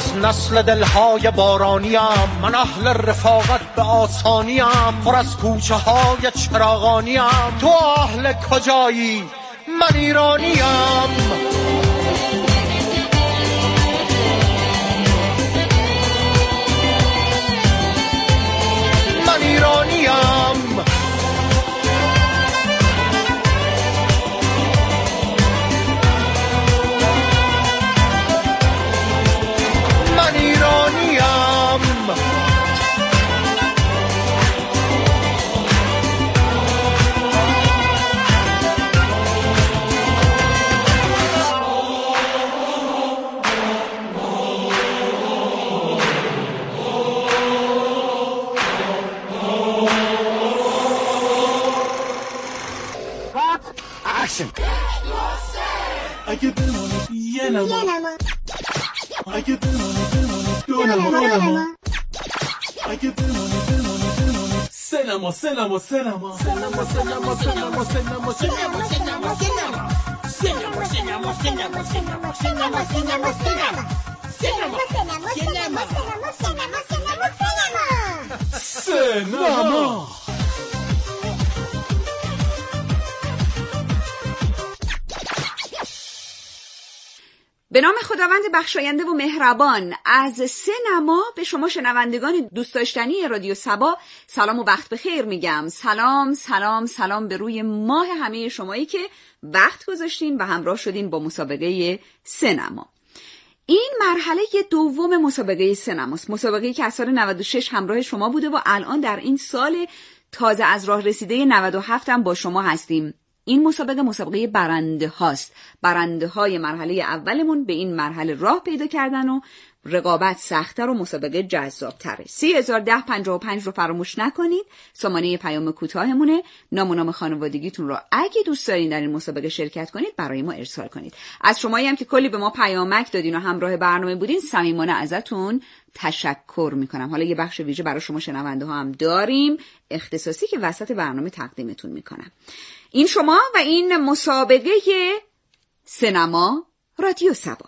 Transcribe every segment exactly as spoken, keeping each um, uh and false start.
از نسل دلهای بارانیم، من اهل رفاقت به آسانیم، پر از کوچه های چراغانیم. تو اهل کجایی؟ من ایرانیم. من ایرانیم. من ایرانیم. اگه بمونه یه نما، اگه بمونه بمونه دو نما، دو نما، اگه بمونه بمونه بمونه سه نما، سه نما، سه نما، سه نما، سه نما، سه نما، سه نما، سه نما، سه نما، سه نما، سه نما، سه نما، سه نما، سه نما، سه نما، سه نما، سه نما، سه نما. به نام خداوند بخشاینده و مهربان، از سه نما به شما شنوندگان دوست داشتنی رادیو صبا سلام و وقت بخیر میگم. سلام سلام سلام به روی ماه همه شمایی که وقت گذاشتین و همراه شدین با مسابقه سه نما. این مرحله دوم مسابقه سه نماست، مسابقه‌ای که از سال نود و شش همراه شما بوده و الان در این سال تازه از راه رسیده نود و هفت هم با شما هستیم. این مسابقه مسابقه برنده هاست. برنده های مرحله اولمون به این مرحله راه پیدا کردن و رقابت سخت‌تر و مسابقه جذاب‌تره. سی هزار و ده پنجاه و پنج رو فراموش نکنید. سامانه پیام کوتاهمونه. نام و نام خانوادگیتون رو اگه دوست دارین در این مسابقه شرکت کنید برای ما ارسال کنید. از شمایی هم که کلی به ما پیامک دادین و همراه برنامه بودین صمیمانه ازتون تشکر میکنم. حالا یه بخش ویژه برای شما شنونده ها هم داریم اختصاصی که وسط برنامه تقدیمتون میکنم. این شما و این مسابقه سینما رادیو صبا.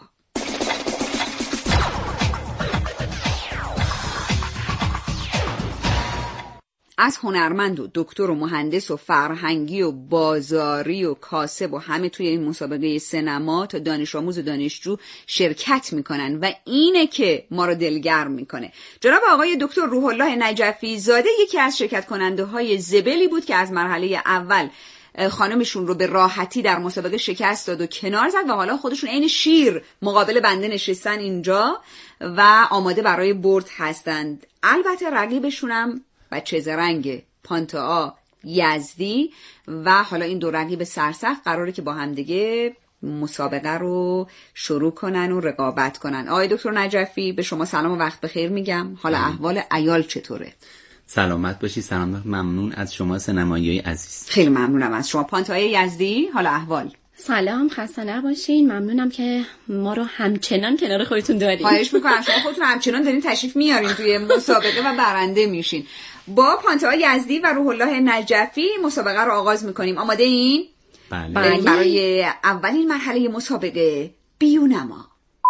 از هنرمند و دکتر و مهندس و فرهنگی و بازاری و کاسب و همه توی این مسابقه سینما تا دانش آموز و دانشجو شرکت میکنن و اینه که ما رو دلگرم میکنه. جناب آقای دکتر روح الله نجفی زاده یکی از شرکت کننده های زبلی بود که از مرحله اول خانمشون رو به راحتی در مسابقه شکست داد و کنار زد و حالا خودشون عین شیر مقابل بنده نشستن اینجا و آماده برای برد هستند. البته رقیبشونم بچه زرنگ پانتا یزدی و حالا این دو رقیب سرسخت قراره که با هم دیگه مسابقه رو شروع کنن و رقابت کنن. آقای دکتر نجفی به شما سلام و وقت بخیر میگم. حالا احوال عیال چطوره؟ سلامت باشی. سلام، ممنون از شما سینمایی عزیز. خیلی ممنونم از شما. پانتای یزدی حالا احوال؟ سلام، خسته نباشین. ممنونم که ما رو همچنان کنار خودتون دارین. خواهش میکنم. شما خودتون همچنان دارین تشریف میارین توی مسابقه و برنده میشین. با پانتا یزدی و روح الله نجفی مسابقه رو آغاز میکنیم. آماده این؟ بله. بله. برای اولین مرحله مسابقه بیونما.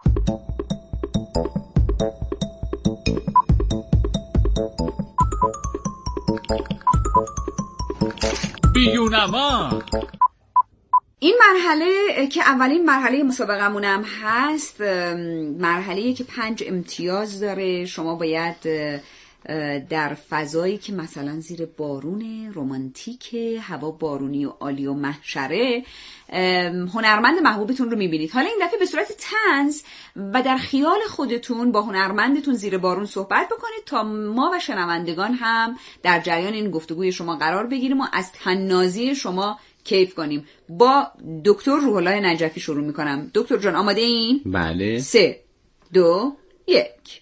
بیونما. این مرحله که اولین مرحله مسابقمونم هست، مرحله‌ای که پنج امتیاز داره. شما باید در فضایی که مثلا زیر بارون رمانتیک، هوا بارونی و عالی و محشره هنرمند محبوبتون رو میبینید. حالا این دفعه به صورت طنز و در خیال خودتون با هنرمندتون زیر بارون صحبت بکنید تا ما و شنوندگان هم در جریان این گفتگوی شما قرار بگیریم و از طنازی شما کیف کنیم. با دکتر روح الله نجفی شروع میکنم. دکتر جان آماده این؟ بله. سه دو یک.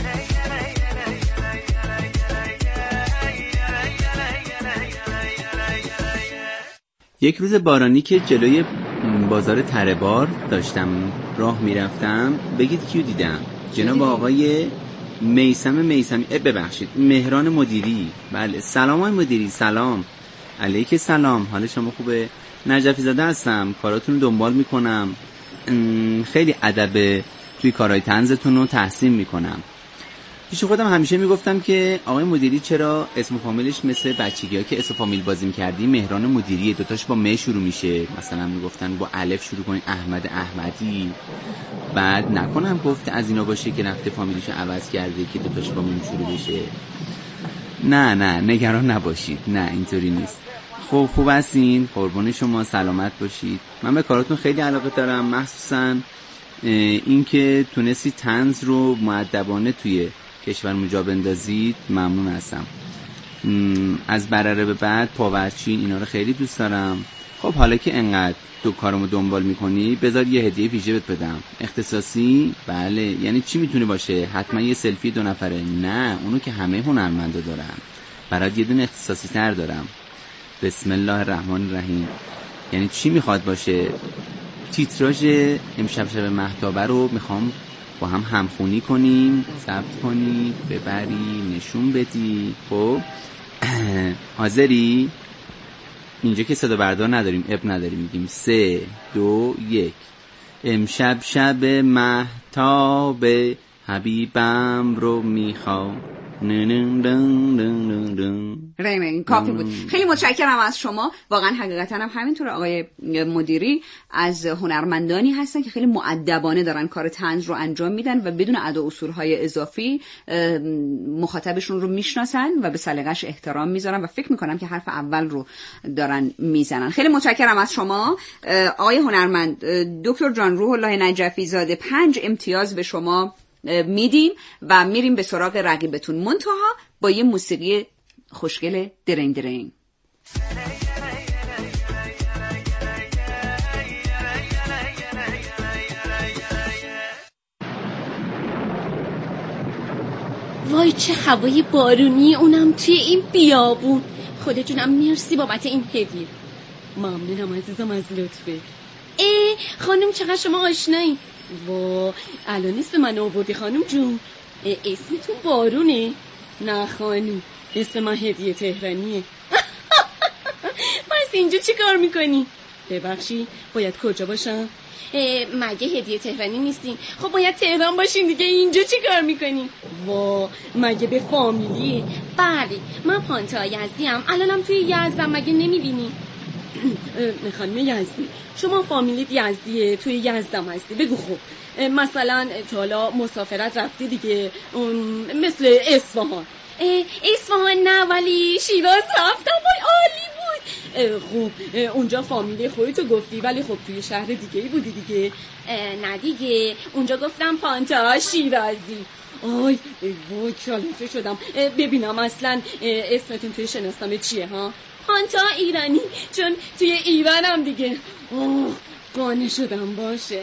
یک روز بارانی که جلوی بازار تره‌بار داشتم راه میرفتم، بگید کیو دیدم؟ جناب آقای میثم میثمی، ببخشید مهران مدیری. بله. سلام آقای مدیری. سلام علیک. سلام، حال شما خوبه؟ نجفی زاده هستم، کاراتون رو دنبال میکنم. خیلی ادب توی کارهای طنزتون رو تحسین میکنم. پیش خودم همیشه میگفتم که آقای مدیری چرا اسم و فامیلش مثل بچگی‌ها که اسم و فامیل بازی می‌کردیم مهران مدیری دوتاش با م شروع میشه، مثلا میگفتن با الف شروع کنین احمد احمدی، بعد نکنم گفت از اینا باشه که رفته فامیلشو عوض کرده که دوتاش با م شروع بشه. نه نه نگران نباشید، نه اینطوری نیست. خوب خوب هستین، قربون شما، سلامت باشید. من به کاراتون خیلی علاقه دارم، مخصوصا اینکه تونستی طنز رو مؤدبانه توی کشورمون جا بندازید. ممنون هستم. از برره به بعد پاورچین اینا رو خیلی دوست دارم. خب حالا که انقدر دو کارمو دنبال میکنی بذار یه هدیه ویژه بهت بدم. اختصاصی؟ بله. یعنی چی میتونه باشه؟ حتما یه سلفی دو نفره؟ نه، اونو که همه هنرمندا دارن. برات یه دونه اختصاصی تر دارم. بسم الله الرحمن الرحیم. یعنی چی میخواد باشه؟ تیتراژ امشب شب مهتابه رو میخوام با هم همخونی کنیم، ضبط کنی، ببری، نشون بدی. خب حاضری؟ اینجا که صدا بردار نداریم، اب نداریم، میگیم سه دو یک. امشب شب مهتابه حبیبم رو میخوام. این کافی بود. خیلی متشکرم از شما. واقعا حقیقتا هم همینطور آقای مدیری از هنرمندانی هستن که خیلی مؤدبانه دارن کار طنز رو انجام میدن و بدون ادا و اصولهای اضافی مخاطبشون رو میشناسن و به سلیقه‌اش احترام میذارن و فکر میکنم که حرف اول رو دارن میزنن. خیلی متشکرم از شما آقای هنرمند. دکتر جان روح الله نجفی زاده پنج امتیاز به شما میدیم و میریم به سراغ رقیبتون، منتها با یه موسیقی خوشگل درنگ درنگ. وای چه هوای بارونی، اونم توی این بیابون. خدا جونم مرسی بابت این هدیه. ممنونم عزیزم از لطفه. ای خانم چقدر شما آشنایی. وا الان اسم من آوردی خانم جون. اسمتون بارونه؟ نه خانم اسم من هدیه تهرانیه. پس اینجا چی کار میکنی؟ ببخشی باید کجا باشم؟ مگه هدیه تهرانی نیستین؟ خب باید تهران باشین دیگه. اینجا چی کار میکنی؟ وا مگه به فامیلیه؟ بله من پانتا یزدیم، الانم توی یزدم، مگه نمیبینی؟ خانم یزدی شما فامیلیت یزدیه، توی یزدم هستی. بگو خب مثلا تا حالا مسافرت رفتی دیگه، مثل اصفهان؟ اصفهان نه ولی شیراز رفتم، وای عالی بود. خب اونجا فامیلی خودتو گفتی ولی خب توی شهر دیگه ای بودی دیگه؟ نه دیگه اونجا گفتم پانتا شیرازی. آی وای چالفه شدم. ببینم اصلا اسمتون توی شناسنامه چیه ها؟ پانتا ایرانی، چون توی ایرانم دیگه. اوه قانع شدم. باشه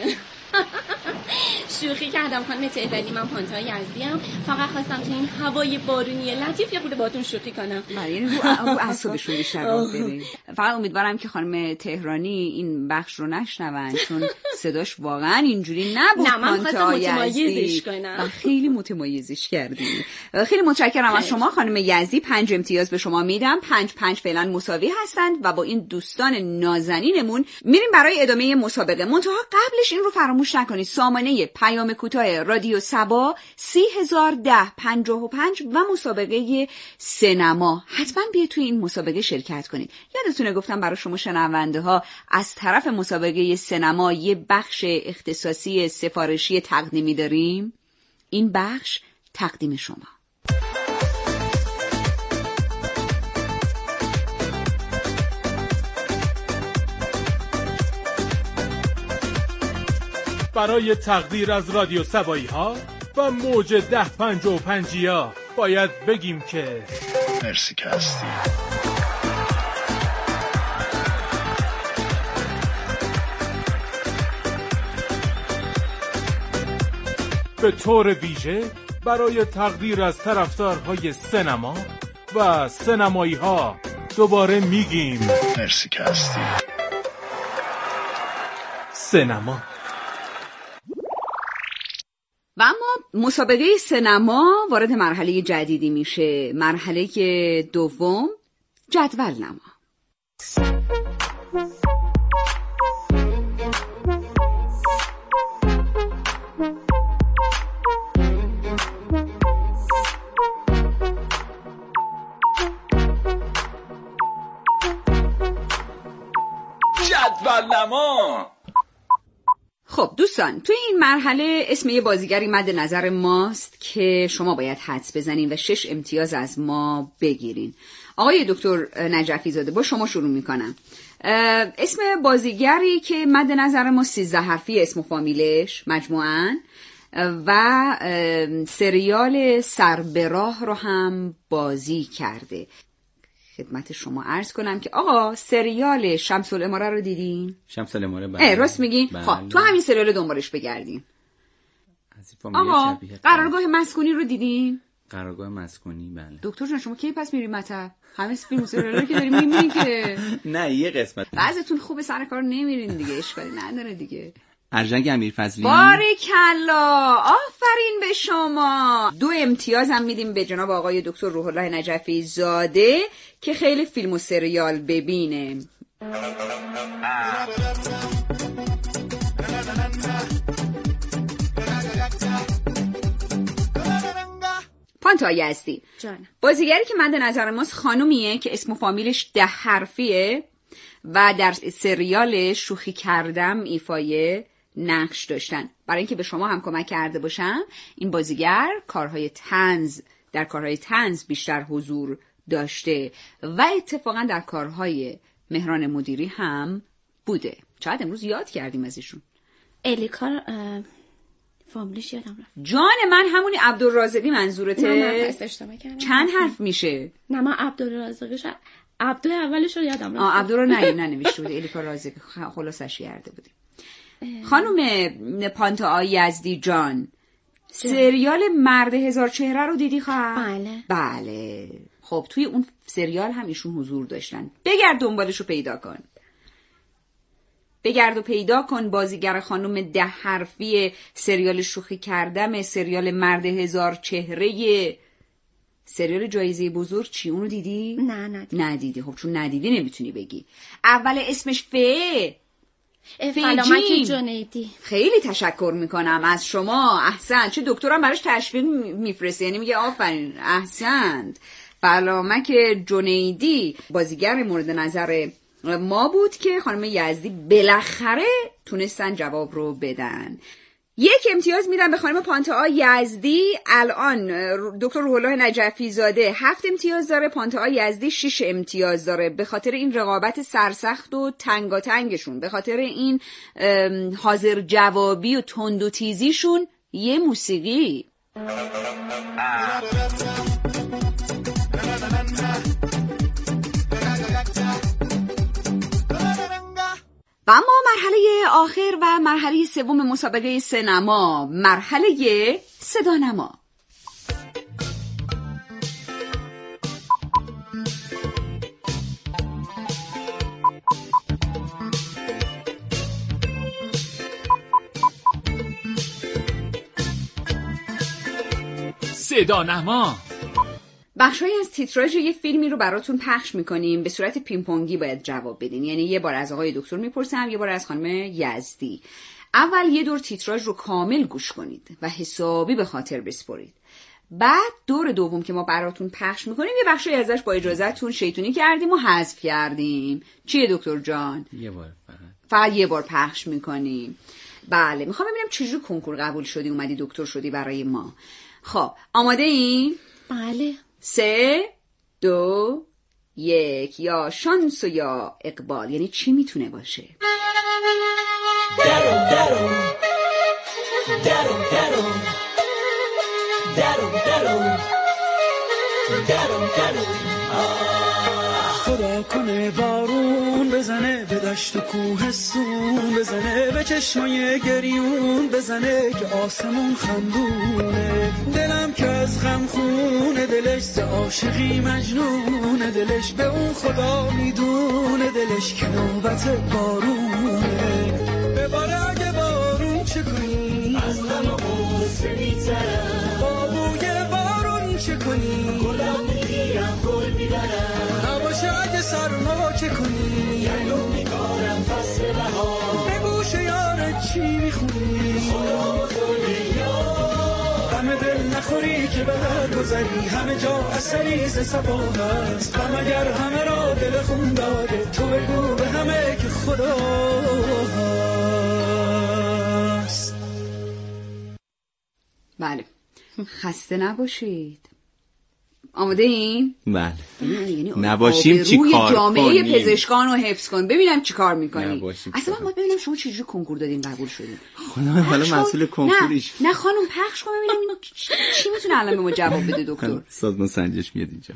شوخی کردم خانم تهرانی، من پانتا یزدیم، فقط خواستم تو این هوای بارونی لطیف یه خورده باهاتون شوخی کنم. بله رو اعصابشون بیشتر راه بریم. فقط امیدوارم که خانم تهرانی این بخش رو نشنون، چون صداش واقعا اینجوری نبود. نه من خواستم متمایزش کنم. خیلی متمایزش کردی. خیلی متشکرم از شما خانم یزدی. پنج امتیاز به شما میدم. پنج پنج فعلا مساوی هستند و با این دوستان نازنینمون میریم برای ادامه مسابقه. منتها قبلش این رو فراموش نکنید سامانه پیام کوتاه رادیو صبا سی هزار و ده پنجاه و پنج و مسابقه سینما. حتما بیاید توی این مسابقه شرکت کنید. یادتونه گفتم برای شما شنونده ها از طرف مسابقه سینما یه بخش اختصاصی سفارشی تقدیمی داریم. این بخش تقدیم شما. برای تقدیر از رادیو صبایی ها و موج ده پنج و پنجی ها باید بگیم که مرسی که هستی. به طور ویژه برای تقدیر از طرفدارهای سینما و سینمایی ها دوباره میگیم مرسی که هستی. سینما. و اما مسابقه سینما وارد مرحله جدیدی میشه، مرحله دوم، جدول نما. خب دوستان، توی این مرحله اسم یه بازیگری مد نظر ماست که شما باید حدس بزنین و شش امتیاز از ما بگیرین. آقای دکتر نجفی زاده، با شما شروع میکنم. اسم بازیگری که مد نظر ما سیزده حرفی اسم و فامیلش مجموعاً و سریال سر به راه رو هم بازی کرده. خدمت شما عرض کنم که آقا سریال شمس الاماره رو دیدین؟ شمس الاماره بله. راست میگین؟ بله. خب تو همین سریال دنبالش بگردین. آقا قرارگاه مسکونی رو دیدین؟ قرارگاه مسکونی بله. دکتر جان شما کی پس میری مطب؟ همه فیلم سریالا که داریم میبینین که نه یه قسمت. بعضتون خوبه سر کار نمیرین دیگه، اشکالی نداره دیگه. ارژنگ امیرفضلی. باریکلا، آفرین به شما. دو امتیاز هم میدیم به جناب آقای دکتر روح الله نجفی زاده که خیلی فیلم و سریال ببینه. پانتا یزدی جان. بازیگری که مد نظر ماست خانومیه که اسم و فامیلش ده حرفیه و در سریال شوخی کردم ایفای نقش داشتن. برای اینکه به شما هم کمک کرده باشم، این بازیگر کارهای طنز در کارهای طنز بیشتر حضور داشته و اتفاقا در کارهای مهران مدیری هم بوده. چقدر امروز یاد کردیم از ایشون. الیکار فامیلش یادم رفت. جان من همونی عبدالرازقی منظورته؟ نه من پس اشتباه کردم. چند حرف میشه؟ نه من عبدالرازقش عبدو اولش رو یادم رفت. آه عبدو رو نه ننوشته بوده، الیکار رازقی خلاصش کرده بودیم. خانم پانتا یزدی جان، سریال مرد هزار چهره رو دیدی خواهر؟ بله. بله. خب توی اون سریال هم ایشون حضور داشتن. بگرد دنبالش رو پیدا کن. بگرد و پیدا کن بازیگر خانم ده حرفی سریال شوخی کردم، سریال مرد هزار چهره، سریال جایزه بزرگ چی اونو دیدی؟ نه ندیدی. ندیدی. خب چون ندیدی نمیتونی بگی. اول اسمش فه فلامک جنیدی. خیلی تشکر میکنم از شما، احسن. چه دکترم براش تشویق میفرسته، یعنی میگه آفرین احسنت. فلامک جنیدی بازیگر مورد نظر ما بود که خانم یزدی بالاخره تونستن جواب رو بدن. یک امتیاز میدم به خانم پانتا یزدی. الان دکتر روح الله نجفی زاده هفت امتیاز داره، پانتا یزدی شش امتیاز داره، به خاطر این رقابت سرسخت و تنگاتنگشون، به خاطر این حاضر جوابی و تند و تیزیشون. یه موسیقی و اما مرحله آخر و مرحله سوم مسابقه سینما، مرحله صدا نما. صدا نما بخشایی از تیتراژ یه فیلمی رو براتون پخش میکنیم، به صورت پینگ باید جواب بدین. یعنی یه بار از آقای دکتر میپرسم، یه بار از خانم یزدی. اول یه دور تیتراژ رو کامل گوش کنید و حسابی به خاطر بسپرید. بعد دور دوم که ما براتون پخش میکنیم یه بخشی ازش با اجازهتون شیطونی کردیم و حذف کردیم. چیه دکتر جان؟ یه بار فقط فقط یه بار پخش میکنیم. بله، میخوام ببینم چجوری کنکور قبول شدی اومدی دکتر شدی برای ما. خب آماده این؟ بله. سه دو یک. یا شانس و یا اقبال. یعنی چی میتونه باشه؟ درم درم درم درم درم درم درم درم خدا کنه بارون بزنه به دشت و کوهستون، بزنه به چشمای گریون، بزنه که آسمون خندونه. دلم که از غم خونه، دلش ز عاشقی مجنونه، دلش به اون خدا میدونه، دلش که نوبت بارونه. بباره اگه بارون چه کنی، از غم و غصه میترم، بابوی بارون چه کنی، گلم میگیرم گل میبرم، نباشه اگه سرما چه کنی، یلو میکارم فصل بهار، به گوش یارت چی میخونی، خدا بزرگی یار، همه دل نخوری که به هر گذری، همه جا اثری ز صفا هست، غم اگر همه را دل خون داده، تو بگو به همه که خدا هست. بله. خسته نباشید. آماده این؟ بله. یعنی نباشیم چی کار جامعه کنیم؟ پزشکان رو حفظ کن. ببینم چی کار میکنی. نباشیم اصلا من ببینم شما چجوری کنکور دادین قبول شدین. خدا حالا مسئول کنکوریش. نه نه خانم پخش کن ببینم چی میتونه الان به ما جواب بده دکتر. سازمان سنجش میاد اینجا.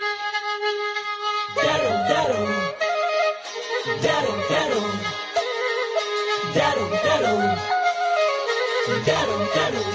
درم درم درم درم درم درم درم درم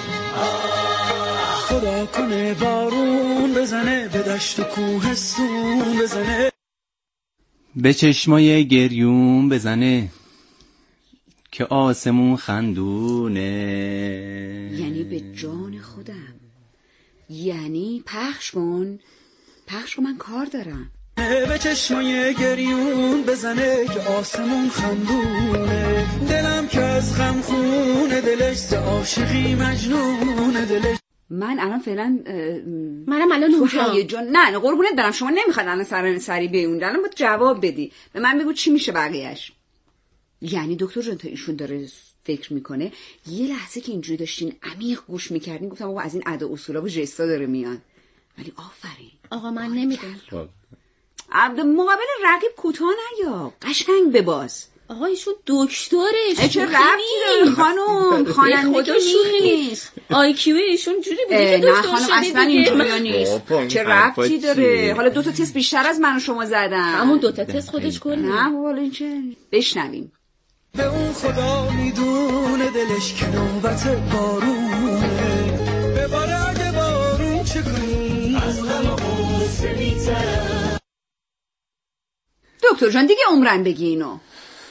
خدا کنه بارون بزنه به دشت و کوهستون بزنه به چشمای گریون بزنه که آسمون خندونه. یعنی به جان خودم، یعنی پخش کن پخش کن من کار دارم. به چشمای گریون بزنه که آسمون خندونه دلم که از غم خونه دلش ز عاشقی مجنونه دلش. من الان فعلا منم الان اونجا هیجان نه نه قربونت برم شما نمیخواد الان سر سری بیوند الان باید جواب بدی به من بگو چی میشه بقیهش. یعنی دکتر جان تا ایشون داره فکر میکنه یه لحظه که اینجوری داشتین عمیق گوش میکردین گفتم بابا از این ادا اصولا و جستا داره میاد. ولی آفرین آقا من نمیدونم عبد مقابل رقیب کوتاه نیا قشنگ بباز. آقا ایشون دکتره چه ربطی داره خانم خواننده که نیست. آی کیو ایشون جوری بوده که نه دکتر خانم شده اصلا دیگه. اینجوری نیست. چه ربطی داره حالا دو تا تست بیشتر از من و شما زدن. همون دو تا تست خودش کلی. نه بابا این چه بشنویم. به اون خدا میدونه دلش که نوبت بارونه بباره اگه بارون چه کنی از غم و غصه می‌ترم. دکتر جان دیگه عمرن بگی اینو.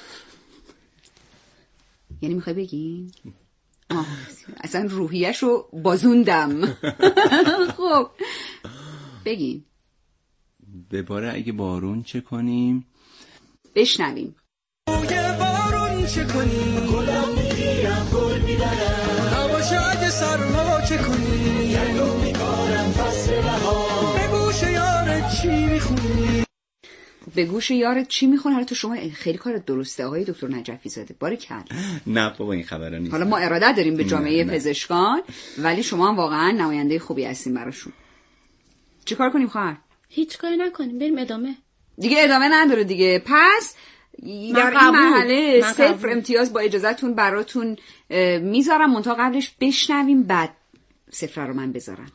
یعنی میخوای بگی؟ آه اصلا روحیش رو بازوندم. خب بگین. بباره اگه بارون چه کنیم؟ بشنویم. اگه بارون چه کنی گلم میگیرم گل میبرم نباشه اگه سرما چه کنی یلو میکارم فصل بهار به گوش یارت چی میخونی به گوش یارت چی میخونه. حالا تو شما خیلی کارت درسته آقای دکتر نجفی زاده باریکلا. نه بابا این خبرا نیست. حالا ما ارادت داریم به جامعه نه، نه. پزشکان ولی شما هم واقعا نماینده خوبی هستین براشون. چی کار کنیم خواهر؟ هیچ کاری نکنیم بریم ادامه. دیگه ادامه نداره دیگه. پس در این مرحله صفر امتیاز با اجازهتون براتون میذارم منتها قبلش بشنویم بعد صفر رو من بذارم.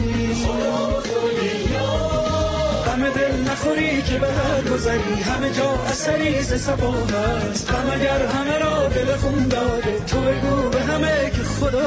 همه دل نخوری که به هر گذری همه جا اثری ز صفا هست غم اگر همه را دل خون داده تو بگو به همه که خدا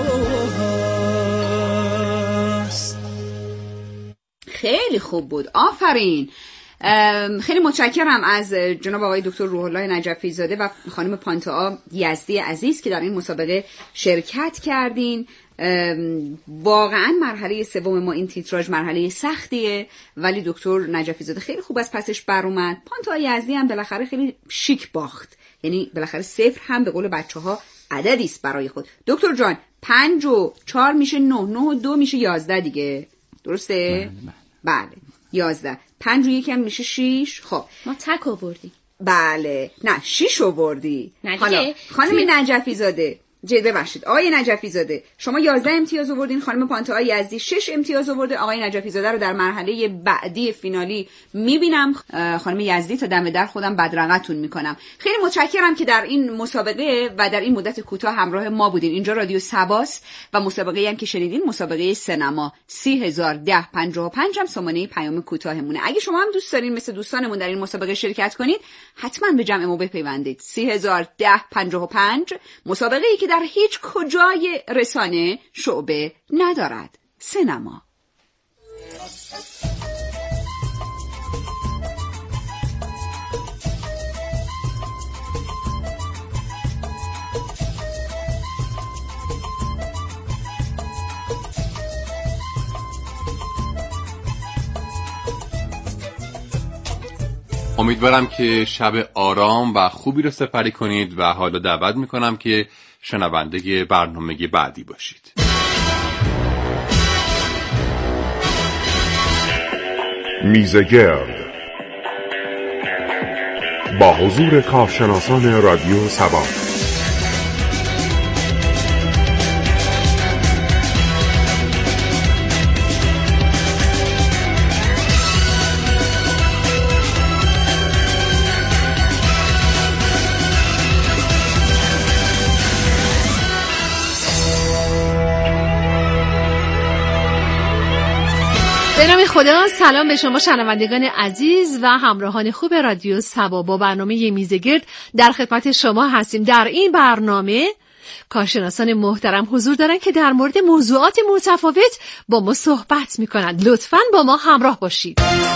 هست. خیلی خوب بود آفرین. خیلی متشکرم از جناب آقای دکتر روح الله نجفی زاده و خانم پانتا یزدی عزیز که در این مسابقه شرکت کردین. واقعا مرحله سوم ما این تیتراژ مرحله سختیه ولی دکتر نجفی زاده خیلی خوب از پسش بر اومد. پانتا یزدی هم بالاخره خیلی شیک باخت. یعنی بالاخره صفر هم به قول بچه‌ها عددی است برای خود. دکتر جان پنج و چهار میشه نه، نه و دو میشه یازده دیگه درسته؟ بله, بله. یازده. پنج و یکم میشه شیش. خب ما تک آوردیم. بله نه شیش آوردی. حالا خانم نجفی زاده جد ببخشید آقای نجفی زاده شما یازده امتیاز آوردین. خانم پانتا یزدی شش امتیاز آورده. آقای نجفی زاده رو در مرحله بعدی فینالی میبینم. خانم یزدی تا دم در خودم بدرقتون میکنم. خیلی متشکرم که در این مسابقه و در این مدت کوتاه همراه ما بودین. اینجا رادیو سباست و مسابقه هم که شنیدین مسابقه سینما سی هزار ده پنجاه و پنج هم سامانه پیام کوتاهمونه. اگه شما هم دوست دارین مثل دوستانمون در این مسابقه شرکت کنید حتما به جمع ما بپیوندید. سی هزار ده پنجاه و پنج مسابقه ای که در هیچ کجای رسانه شعبه ندارد. سینما. امیدوارم که شب آرام و خوبی رو سپری کنید و حالا دعوت میکنم که شنونده برنامه بعدی باشید. میزگرد با حضور کارشناسان رادیو سبا. به نام خدا. سلام به شما شنوندگان عزیز و همراهان خوب رادیو صبا. با برنامه میزگرد در خدمت شما هستیم. در این برنامه کارشناسان محترم حضور دارن که در مورد موضوعات متفاوت با ما صحبت میکنند. لطفاً با ما همراه باشید.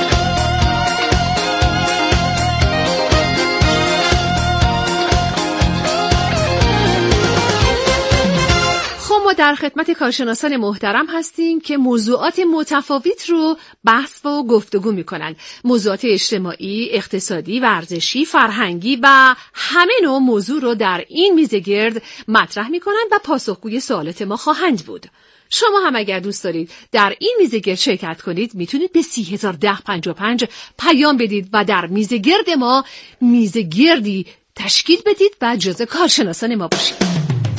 ما در خدمت کارشناسان محترم هستیم که موضوعات متفاوت رو بحث و گفتگو میکنند. موضوعات اجتماعی، اقتصادی، ورزشی، فرهنگی و همه نوع موضوع رو در این میزگرد مطرح میکنند و پاسخگوی سوالات ما خواهند بود. شما هم اگر دوست دارید در این میزگرد شرکت کنید میتونید به سی هزار ده پنجاه و پنج پیام بدید و در میزگرد ما میزگردی تشکیل بدید و جزو کارشناسان ما باشید.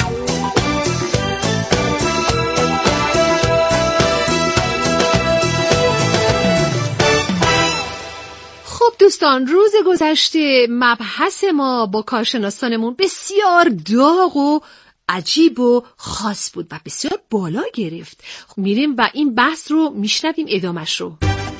خب دوستان، روز گذشته مبحث ما با کارشناسانمون بسیار داغ و عجیب و خاص بود و بسیار بالا گرفت. خب میریم و این بحث رو میشنویم ادامش رو.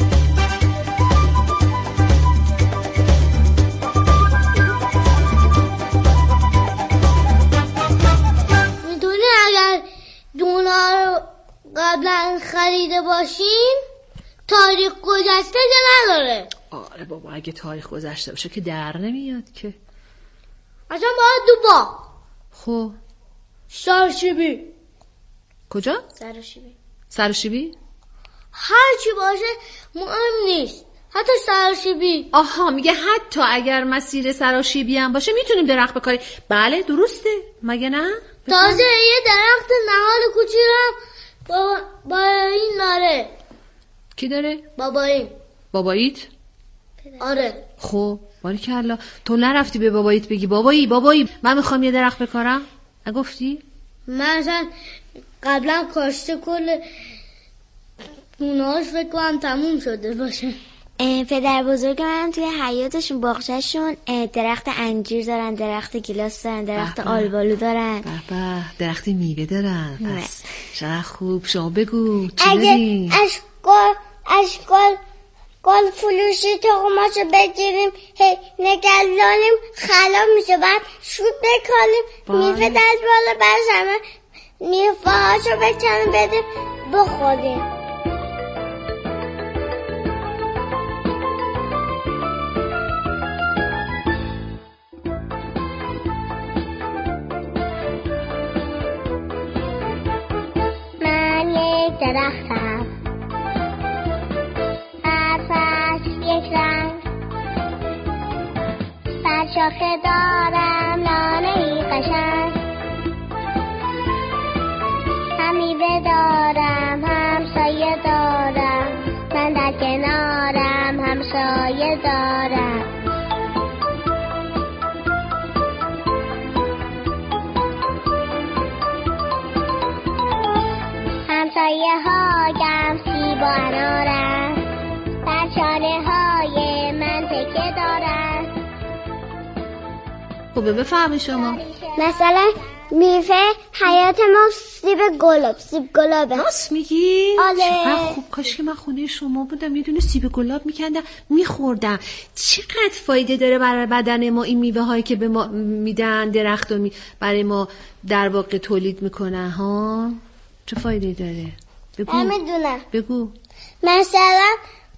میدونی اگر دونا رو قبلا خریده باشیم تاریخ گذشته که نداره. آره بابا، اگه تاریخ گذشته باشه که در نمیاد که. اصلا باید دو با خب سرشیبی. کجا؟ سرشیبی. سرشیبی؟ هر چی باشه مهم نیست، حتی سرشیبی. آها، میگه حتی اگر مسیر سراشیبی هم باشه میتونیم درخت بکاریم. بله درسته، مگه نه؟ تازه یه درخت نهال کوچیکم با با این داره. کی داره؟ باباییم. باباییت؟ آره. خب باریکلا. تو نرفتی به باباییت بگی بابایی بابایی من میخوام یه درخت بکارم؟ نگفتی؟ من اصلا قبلا کاشته کل دونهاش فکر کنم تموم شده باشه. پدر بزرگ من توی حیاتشون باغچه‌شون درخت انجیر دارن، درخت گیلاس دارن، درخت آلبالو دارن. بابا درخت میوه دارن. پس چقدر خوب. شما بگو چی اگه داری؟ اشکال اشکال گل فلوشی تخماشو بگیریم نگلانیم خراب میشه، بعد شود بکالیم میوه دست بالا برش همه میوه هاشو بکنیم بدیم بخوریم. من یک درختم، برفش یک رنگ، بر شاخه دارم نانه ای قشنگ، هم میوه دارم هم سایه دارم، من در کنارم هم سایه دارم. همسایه هایم سیب و انارم، بر چانه های من تکه دارم. خب بفهمی شما. مثلا میوه حیات ما سیب گلاب، سیب گلابه. راست میگی؟ آره. چقدر خوب. کاش که من خونه شما بودم یه دونه سیب گلاب میکندم میخوردم. چقدر فایده داره برای بدن ما این میوه هایی که به ما میدن، درخت رو می... برای ما در واقع تولید میکنن ها. چه فایده داره؟ بگو. نمیدونم. بگو. مثلا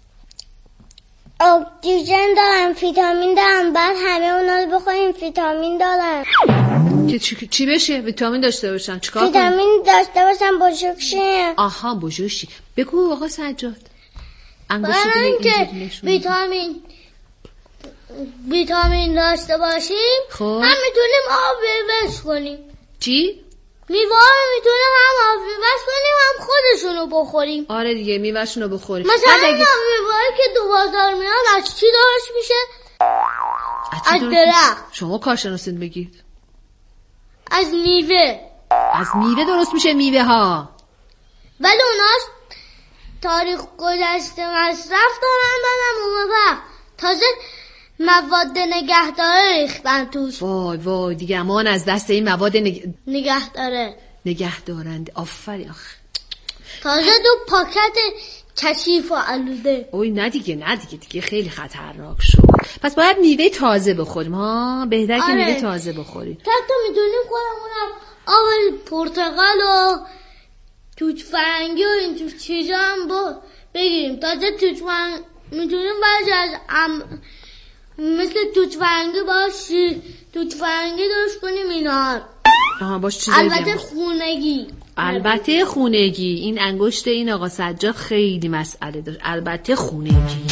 اکسیژن دارن، ویتامین دارن، بعد همه اونا رو بخوریم ویتامین دارن. که چی, چی بشه؟ ویتامین داشته باشن چیکار کنن؟ ویتامین داشته باشن بزرگ شن. آها بزرگ شی. بگو آقا سجاد. برای که ویتامین ویتامین داشته باشیم خب هم میتونیم آب بس کنیم. چی؟ میوه میتونیم هم آب بس کنیم هم خودشونو بخوریم. آره دیگه میوهشونو بخوریم. مثلا اگه... میوه که دو بازار میاد از چی درست میشه؟ از درخت. شما کارشناسین بگید. از میوه. از میوه درست میشه میوه ها. ولی اوناش تاریخ گذشته مصرف دارن بعدم اون وقت تازه مواد نگهداره ریختن توش. وای وای دیگه امان از دست این مواد نگ... نگهداره نگهدارند. آفرین. تازه دو پاکت کثیف و آلوده. اوی نه دیگه نه دیگه دیگه خیلی خطرناک شد. پس باید میوه تازه بخوریم ها، بهتر که آره. میوه تازه بخوریم. حتی میتونیم خودمونم آب پرتقال و توت فرنگی و این تو چیزا هم با بگیریم. تازه توت فرنگی میتونیم بعضی از ام... مثل توت فرنگی باشی توت فرنگی درست کنیم اینا. آها باش چیزایی البته دیم. خونگی البته خونگی. این انگشت این آقا سجاد خیلی مسئله داشت. البته خونگی.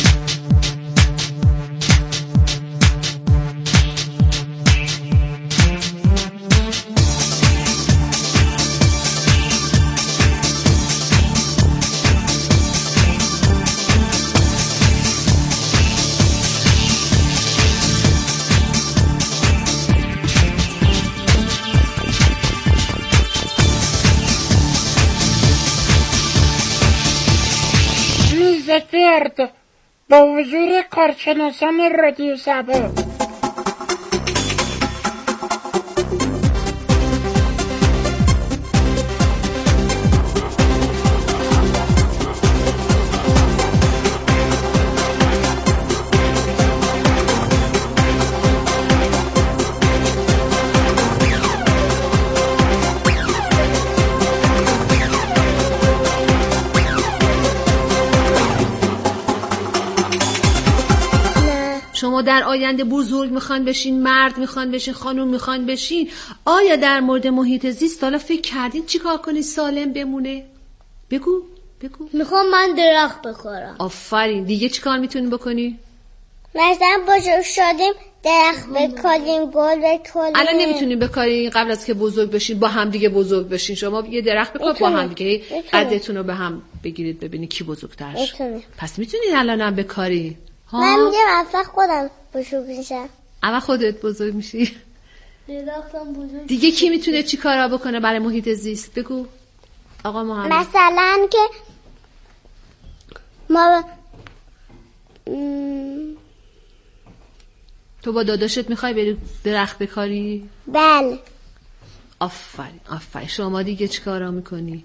گرد با حضور کارشناسان رادیو سبا. شما در آینده بزرگ میخوان بشین، مرد میخوان بشین، خانوم میخوان بشین، آیا در مورد محیط زیست حالا فکر کردین چی کار کنی سالم بمونه؟ بگو بگو. میخوام من درخت بخورم. آفرین. دیگه چی کار میتونی بکنی؟ مثلا بزرگ شدیم درخت بکاریم، گل بکنیم. الان نمیتونیم بکاریم، قبل از که بزرگ بشین با هم دیگه بزرگ بشین. شما یه درخت بکار با هم دیگه قدتون رو به هم بگیرید ببینید کی بزرگتر شد. پس میتونید الانم بکاری. من میگم اول خودم بزرگ میشم. اول خودت بزرگ میشی. درختم بزرگ. دیگه کی میتونه چی کارا بکنه برای محیط زیست؟ بگو آقا محمد. مثلا که ما م... تو با داداشت میخوای بری درخت بکاری؟ بله. آفرین آفرین. شما دیگه چی کارا میکنی؟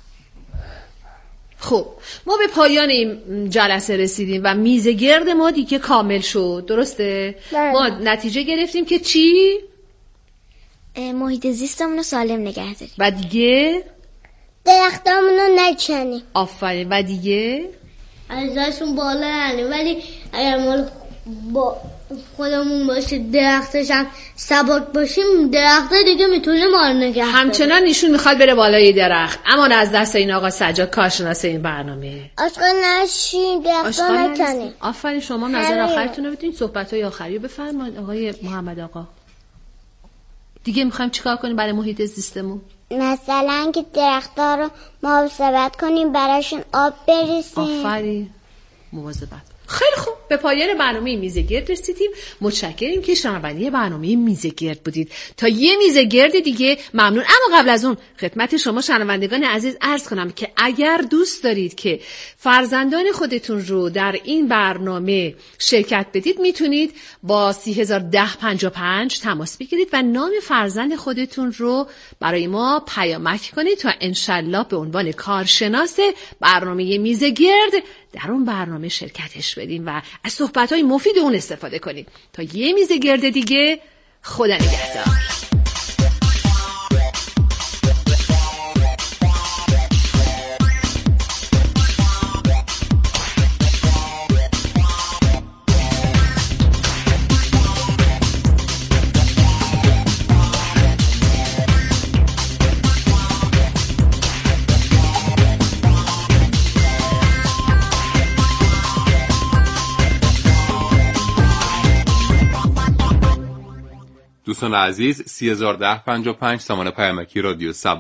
خب ما به پایان این جلسه رسیدیم و میز گرد ما دیگه کامل شد. درسته؟ بله. ما نتیجه گرفتیم که چی؟ محیط زیستمون رو سالم نگه داریم. و دیگه درختامون رو نکنیم. آفرین. و دیگه ازشون بالا یعنی، ولی اگر مال با خودمون باشه درختش هم سبک باشیم درخت دیگه میتونه ما رو نگه داره. همچنان ایشون میخواد بره بالای درخت، اما از دست این آقا سجاد کارشناس این برنامه. آشغال نشین، درختا نکنیم. آفرین. شما نظر آخرتون رو بدین، صحبت‌های آخری رو بفرمایید آقای محمد آقا. دیگه میخوایم چیکار کنیم برای محیط زیستمون؟ مثلا که درخت‌ها رو مواظبت کنیم، براشون آب بریزیم. آفرین. مواظبت. خیلی خوب، به پایان برنامه میز گرد رسیدیم. متشکریم که شنونده برنامه میز گرد بودید. تا یه میز گرد دیگه ممنون. اما قبل از اون خدمت شما شنوندگان عزیز عرض کنم که اگر دوست دارید که فرزندان خودتون رو در این برنامه شرکت بدید، میتونید با سی هزار ده پنجاه و پنج تماس بگیرید و نام فرزند خودتون رو برای ما پیامک کنید تا انشالله به عنوان کارشناس برنامه میز گرد در اون برنامه شرکتش بدیم و از صحبت‌های مفید اون استفاده کنیم. تا یه میز گرد دیگه، خدا نگهدار. دوستان عزیز، سی هزار ده پنجاه و پنج سامان پیامکی رادیو سبا